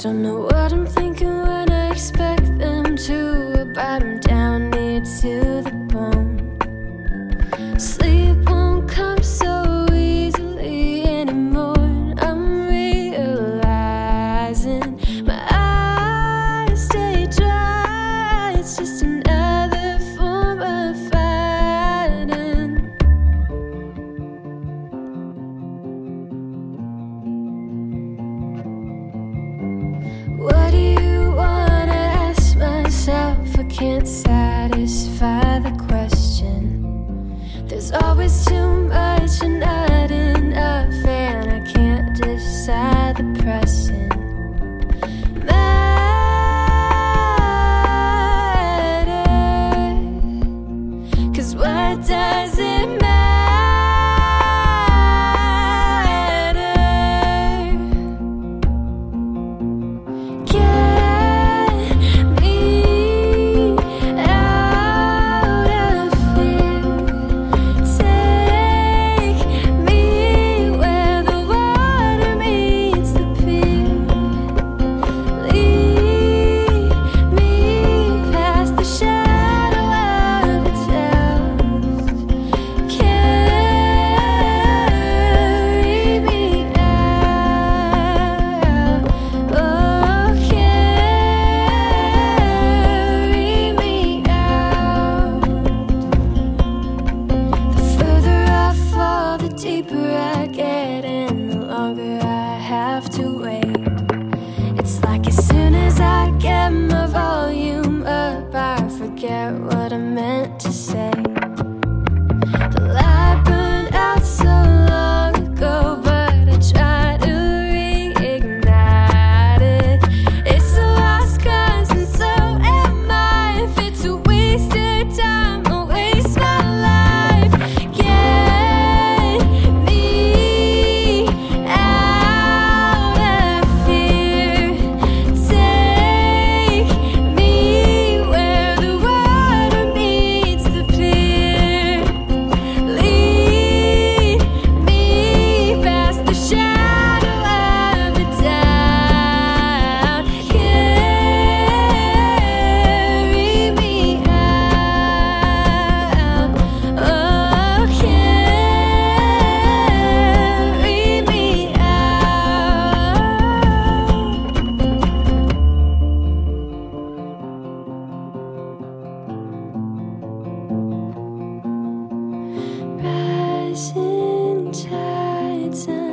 Don't know what I'm thinking when I expect them to. About 'em down near to the bone. Sleep won't come so easily anymore. I'm realizing my eyes stay dry. It's just another form of fighting. What do you wanna ask myself? I can't satisfy the question. There's always too much and not enough, and I can't decide the pressing matter. 'Cause what does it matter? Deeper I get and the longer I have to wait. It's like as soon as I get my volume up, I forget what I meant to say. The light burned out so long ago, but I try to reignite it. It's a lost cause and so am I. If it's a waste of time, I'll waste my life. Rising tides.